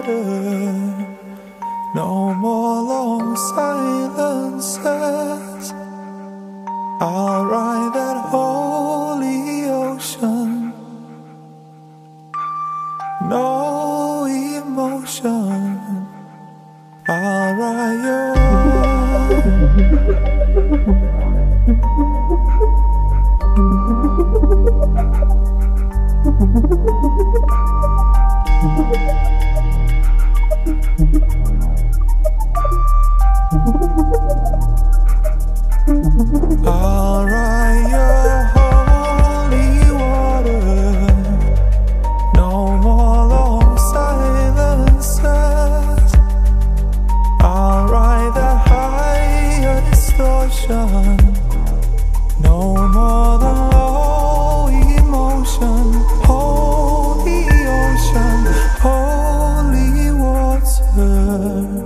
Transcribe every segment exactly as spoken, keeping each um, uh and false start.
water. No more long silences. I'll ride that holy ocean. No emotion. I'll ride your I'll ride your holy water. No more long silences. I'll ride that higher distortion. No more the low emotion. Holy ocean, holy water.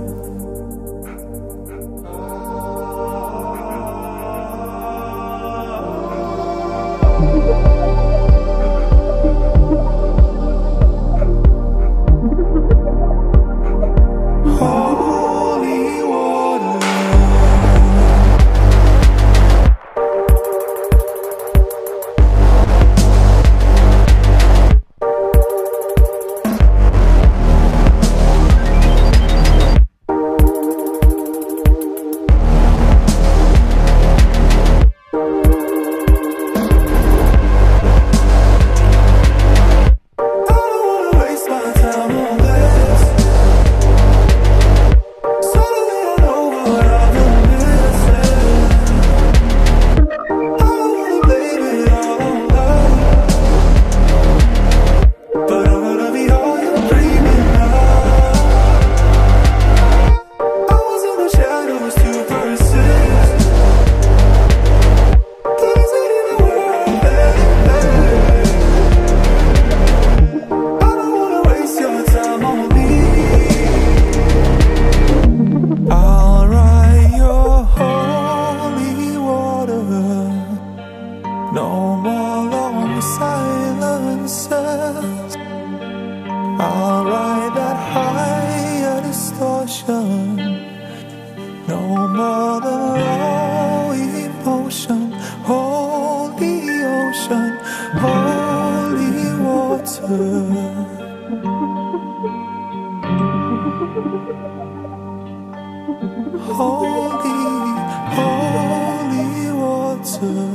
No more long silences. I'll ride that higher distortion. No more the low emotion. Holy ocean, holy water. Holy, holy water.